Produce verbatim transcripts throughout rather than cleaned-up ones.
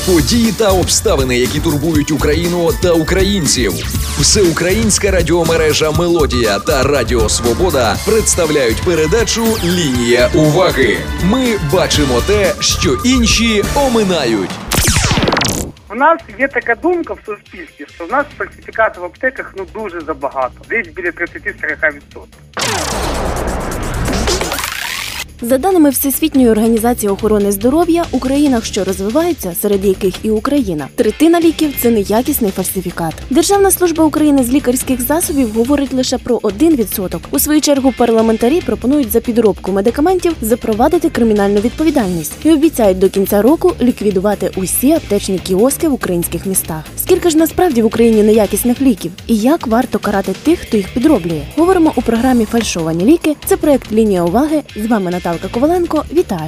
Події та обставини, які турбують Україну та українців. Всеукраїнська радіомережа «Мелодія» та Радіо Свобода представляють передачу «Лінія уваги». Ми бачимо те, що інші оминають. У нас є така думка в суспільстві, що в нас фальсифікатів в аптеках ну дуже забагато. Десь біля тридцять-сорок відсотків. За даними Всесвітньої організації охорони здоров'я, у країнах, що розвиваються, серед яких і Україна, третина ліків – це неякісний фальсифікат. Державна служба України з лікарських засобів говорить лише про один відсоток. У свою чергу парламентарі пропонують за підробку медикаментів запровадити кримінальну відповідальність і обіцяють до кінця року ліквідувати усі аптечні кіоски в українських містах. Скільки ж насправді в Україні неякісних ліків? І як варто карати тих, хто їх підроблює? Говоримо у програмі «Фальшовані ліки». Це проект «Лінія уваги». З вами Наталка Коваленко. Вітаю!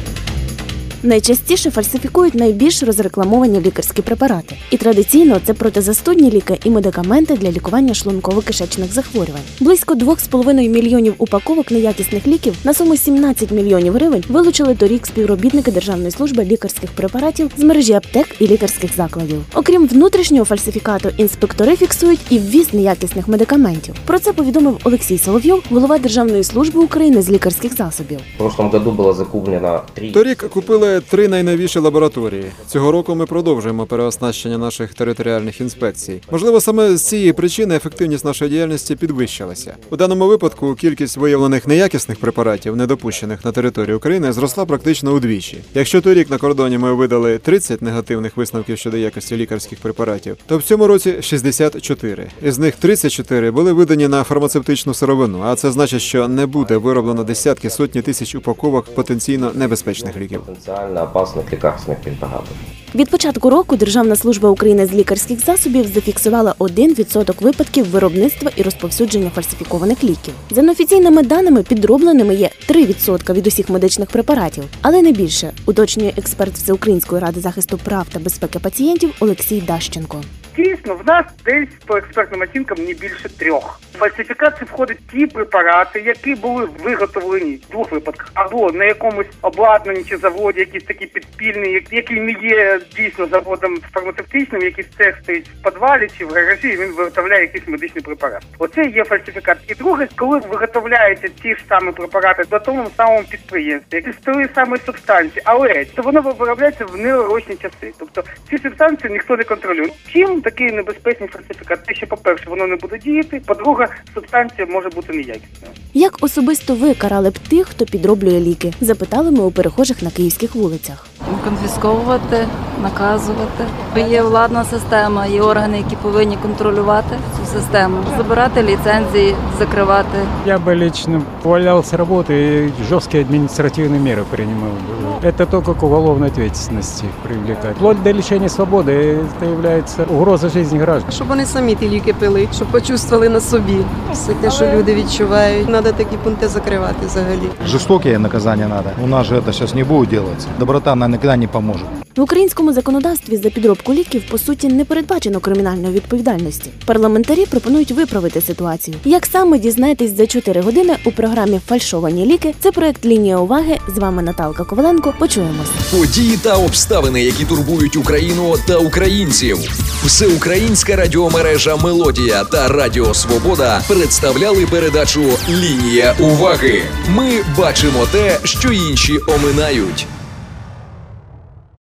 Найчастіше фальсифікують найбільш розрекламовані лікарські препарати. І традиційно це протизастудні ліки і медикаменти для лікування шлунково-кишечних захворювань. Близько двох з половиною мільйонів упаковок неякісних ліків на суму сімнадцять мільйонів гривень вилучили торік співробітники Державної служби лікарських препаратів з мережі аптек і лікарських закладів. Окрім внутрішнього фальсифікату, інспектори фіксують і ввіз неякісних медикаментів. Про це повідомив Олексій Соловйов, голова Державної служби України з лікарських засобів. В прошлом году було закуплено три... Торік купили три найновіші лабораторії. Цього року ми продовжуємо переоснащення наших територіальних інспекцій. Можливо, саме з цієї причини ефективність нашої діяльності підвищилася. У даному випадку кількість виявлених неякісних препаратів, недопущених на території України, зросла практично удвічі. Якщо торік на кордоні ми видали тридцять негативних висновків щодо якості лікарських препаратів, то в цьому році шістдесят чотири. Із них тридцять чотири були видані на фармацевтичну сировину, а це значить, що не буде вироблено десятки, сотні тисяч упаковок потенційно небезпечних ліків. Потенціально опасних лікарських препаратів. Від початку року Державна служба України з лікарських засобів зафіксувала один відсоток випадків виробництва і розповсюдження фальсифікованих ліків. За неофіційними даними, підробленими є три відсотки від усіх медичних препаратів, але не більше, уточнює експерт Всеукраїнської ради захисту прав та безпеки пацієнтів Олексій Дащенко. Дійсно, в нас десь по експертним оцінкам не більше трьох. В фальсифікацію входять ті препарати, які були виготовлені в двох випадках. Або на якомусь обладнанні чи заводі, якийсь такий підпільний, який не є дійсно заводом фармацевтичним, якийсь цех стоїть в підвалі чи в гаражі, і він виготовляє якийсь медичний препарат. Оце є фальсифікат. І друге, коли виготовляються ті ж самі препарати на тому самому підприємстві, які з тої самої субстанції, але то воно виробляється в неурочні часи. Тобто ці субстанції ніхто не контролює. Чим такий небезпечний фальсифікат? Те, що, по-перше, воно не буде діяти, по-друге, субстанція може бути неякісною. Як особисто ви карали б тих, хто підроблює ліки? Запитали ми у перехожих на київських вулицях. Конфісковувати, наказувати. Є владна система, є органи, які повинні контролювати цю систему. Забирати ліцензії, закривати. Я бы лично повалялся работы и жесткие административные меры принимал бы. Это только к уголовной ответственности привлекать. Вплоть до лишения свободы это является угрозой жизни граждан. Щоб вони самі ті ліки пили, щоб почувствували на собі все те, що люди відчувають. Треба такі пункти закривати взагалі. Жорстокі наказання треба. У нас же це зараз не буде робитися. Доброта нам ніколи не поможе. В українському законодавстві за підробку ліків, по суті, не передбачено кримінальної відповідальності. Парламентарі пропонують виправити ситуацію. Як саме, дізнаєтесь за чотири години у програмі «Фальшовані ліки». Це проект «Лінія уваги». З вами Наталка Коваленко. Почуємось. Події та обставини, які турбують Україну та українців. Всеукраїнська радіомережа «Мелодія» та Радіо Свобода представляли передачу «Лінія уваги». Ми бачимо те, що інші оминають.